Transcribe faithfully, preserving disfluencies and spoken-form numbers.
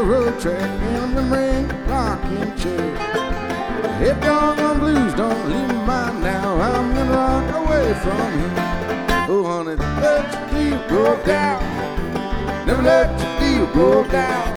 railroad track and the ring rocking chair. If doggone blues don't leave my mind now, I'm gonna rock away from here. Oh honey, let your deal go down. Never let your deal go down.